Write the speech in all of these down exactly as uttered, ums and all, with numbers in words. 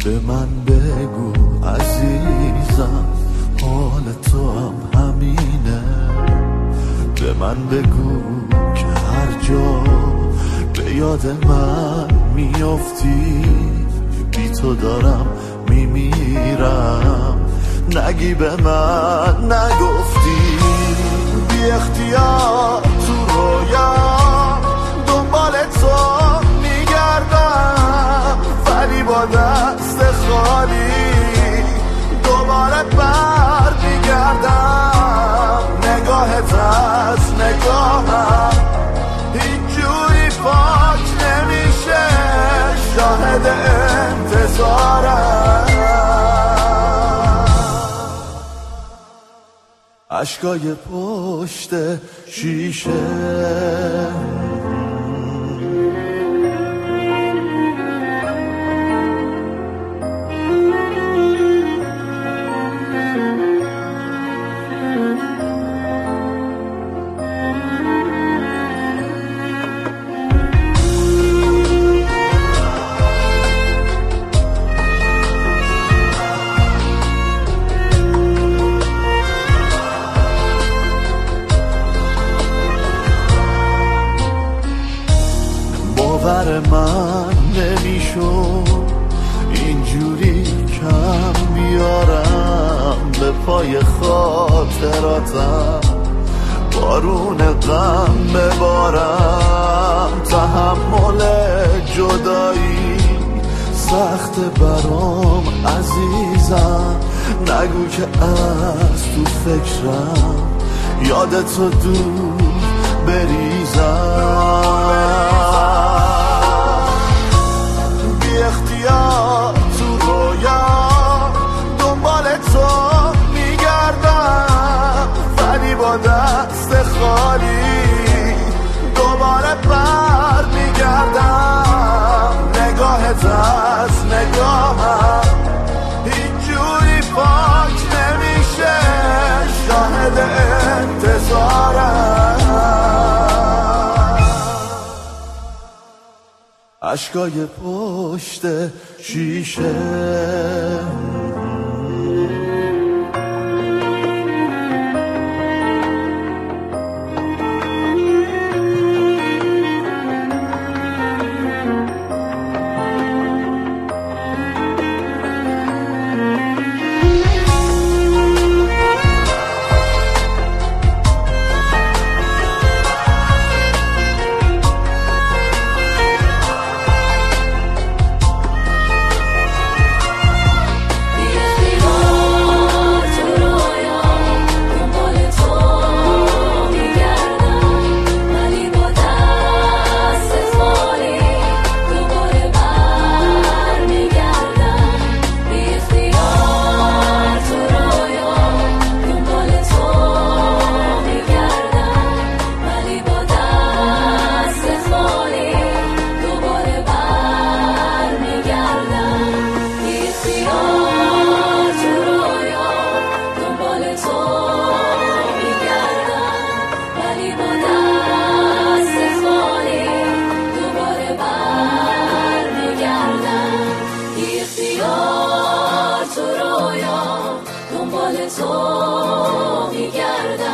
به من بگو عزیزم حال تو هم همینه، به من بگو که هر جا به یاد من میافتی بی تو دارم میمیرم، نگی به من نگفتی بی اختیار تو رویا دنبال تو میگردم، ولی با دست خالی دوباره بر میگردم، نگاهت از نگاهم هیچ جوری پاک نمیشه، شاهد انتظارم، اشکای پشت شیشه. باور من نمیشد اینجوری کم بیارم به پای خاطراتم، بارون غم ببارم، تحمل جدایی سخت برام عزیزم، نگو که از تو فکرم یادتو دور بریزم، اختیار تو رویا دنبال تو میگردم، ولی با دست خالی دوباره بر میگردم، نگاهت از نگاهم هیچ جوری پاک نمیشه، شاهد انتظارم، اشکای پشت شیشه.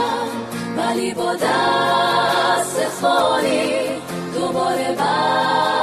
ولی با دست خالی دوباره بر